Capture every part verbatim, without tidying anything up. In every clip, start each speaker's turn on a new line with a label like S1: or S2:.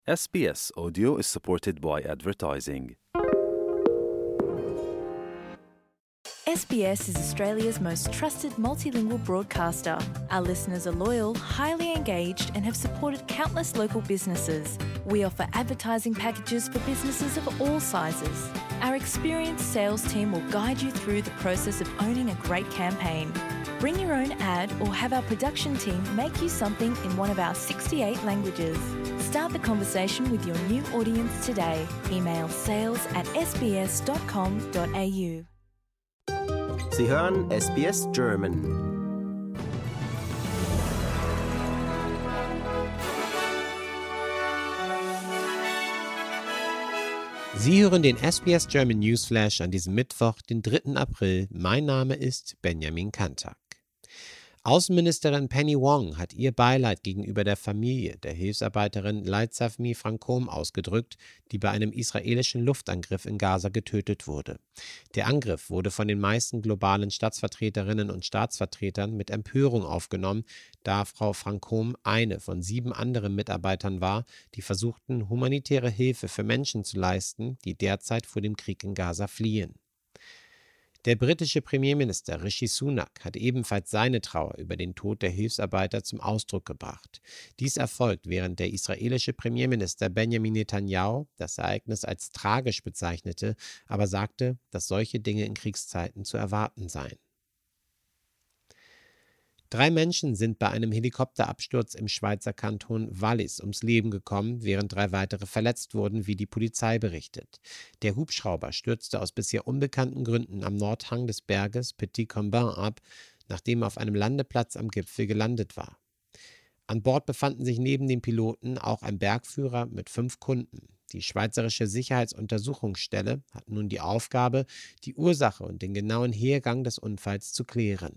S1: S B S Audio is supported by advertising.
S2: S B S is Australia's most trusted multilingual broadcaster. Our listeners are loyal, highly engaged, and have supported countless local businesses. We offer advertising packages for businesses of all sizes. Our experienced sales team will guide you through the process of owning a great campaign. Bring your own ad or have our production team make you something in one of our sixty-eight languages. Start the conversation with your new audience today. Email sales at s b s dot com dot a u.
S3: Sie hören S B S German.
S4: Sie hören den S B S German Newsflash an diesem Mittwoch, den dritten April. Mein Name ist Benjamin Kantak. Außenministerin Penny Wong hat ihr Beileid gegenüber der Familie der Hilfsarbeiterin Leitsafmi Frankom ausgedrückt, die bei einem israelischen Luftangriff in Gaza getötet wurde. Der Angriff wurde von den meisten globalen Staatsvertreterinnen und Staatsvertretern mit Empörung aufgenommen, da Frau Frankom eine von sieben anderen Mitarbeitern war, die versuchten, humanitäre Hilfe für Menschen zu leisten, die derzeit vor dem Krieg in Gaza fliehen. Der britische Premierminister Rishi Sunak hat ebenfalls seine Trauer über den Tod der Hilfsarbeiter zum Ausdruck gebracht. Dies erfolgt, während der israelische Premierminister Benjamin Netanyahu das Ereignis als tragisch bezeichnete, aber sagte, dass solche Dinge in Kriegszeiten zu erwarten seien. Drei Menschen sind bei einem Helikopterabsturz im Schweizer Kanton Wallis ums Leben gekommen, während drei weitere verletzt wurden, wie die Polizei berichtet. Der Hubschrauber stürzte aus bisher unbekannten Gründen am Nordhang des Berges Petit Combin ab, nachdem er auf einem Landeplatz am Gipfel gelandet war. An Bord befanden sich neben dem Piloten auch ein Bergführer mit fünf Kunden. Die Schweizerische Sicherheitsuntersuchungsstelle hat nun die Aufgabe, die Ursache und den genauen Hergang des Unfalls zu klären.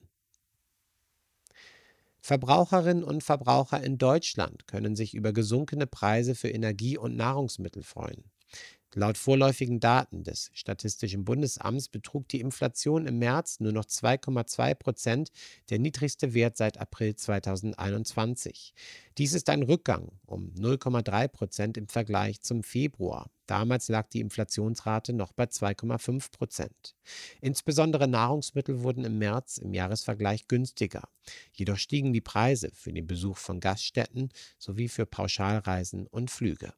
S4: Verbraucherinnen und Verbraucher in Deutschland können sich über gesunkene Preise für Energie und Nahrungsmittel freuen. Laut vorläufigen Daten des Statistischen Bundesamts betrug die Inflation im März nur noch zwei Komma zwei Prozent, der niedrigste Wert seit April zweitausendeinundzwanzig. Dies ist ein Rückgang um null Komma drei Prozent im Vergleich zum Februar. Damals lag die Inflationsrate noch bei zwei Komma fünf Prozent. Insbesondere Nahrungsmittel wurden im März im Jahresvergleich günstiger. Jedoch stiegen die Preise für den Besuch von Gaststätten sowie für Pauschalreisen und Flüge.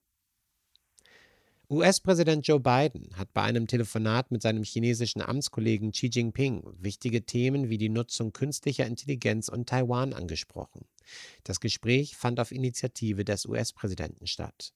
S4: U S-Präsident Joe Biden hat bei einem Telefonat mit seinem chinesischen Amtskollegen Xi Jinping wichtige Themen wie die Nutzung künstlicher Intelligenz und Taiwan angesprochen. Das Gespräch fand auf Initiative des U S-Präsidenten statt.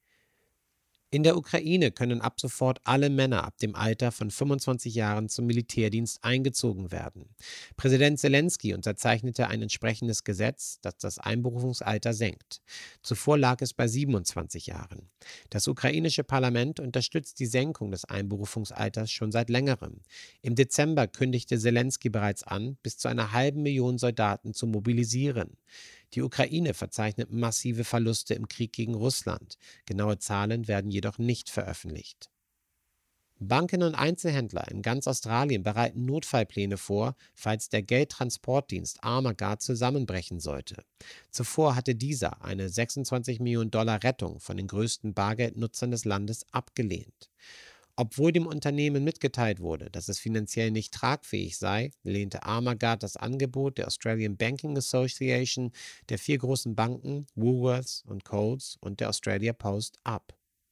S4: In der Ukraine können ab sofort alle Männer ab dem Alter von fünfundzwanzig Jahren zum Militärdienst eingezogen werden. Präsident Zelensky unterzeichnete ein entsprechendes Gesetz, das das Einberufungsalter senkt. Zuvor lag es bei siebenundzwanzig Jahren. Das ukrainische Parlament unterstützt die Senkung des Einberufungsalters schon seit längerem. Im Dezember kündigte Zelensky bereits an, bis zu einer halben Million Soldaten zu mobilisieren. Die Ukraine verzeichnet massive Verluste im Krieg gegen Russland. Genaue Zahlen werden jedoch nicht veröffentlicht. Banken und Einzelhändler in ganz Australien bereiten Notfallpläne vor, falls der Geldtransportdienst Armaguard zusammenbrechen sollte. Zuvor hatte dieser eine sechsundzwanzig Millionen Dollar Rettung von den größten Bargeldnutzern des Landes abgelehnt. Obwohl dem Unternehmen mitgeteilt wurde, dass es finanziell nicht tragfähig sei, lehnte Armaguard das Angebot der Australian Banking Association, der vier großen Banken Woolworths und Coles und der Australia Post ab.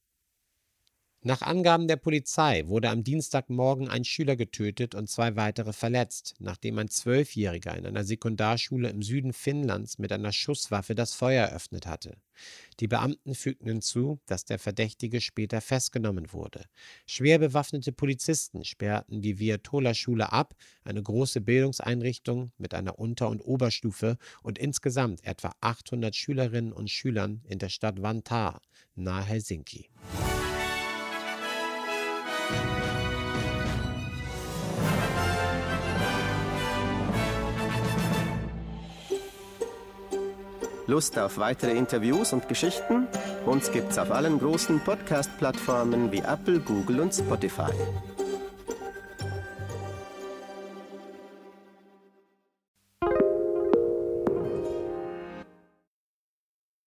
S4: Nach Angaben der Polizei wurde am Dienstagmorgen ein Schüler getötet und zwei weitere verletzt, nachdem ein Zwölfjähriger in einer Sekundarschule im Süden Finnlands mit einer Schusswaffe das Feuer eröffnet hatte. Die Beamten fügten hinzu, dass der Verdächtige später festgenommen wurde. Schwer bewaffnete Polizisten sperrten die Viatola-Schule ab, eine große Bildungseinrichtung mit einer Unter- und Oberstufe und insgesamt etwa achthundert Schülerinnen und Schülern in der Stadt Vantaa, nahe Helsinki.
S3: Lust auf weitere Interviews und Geschichten? Uns gibt's auf allen großen Podcast-Plattformen wie Apple, Google und Spotify.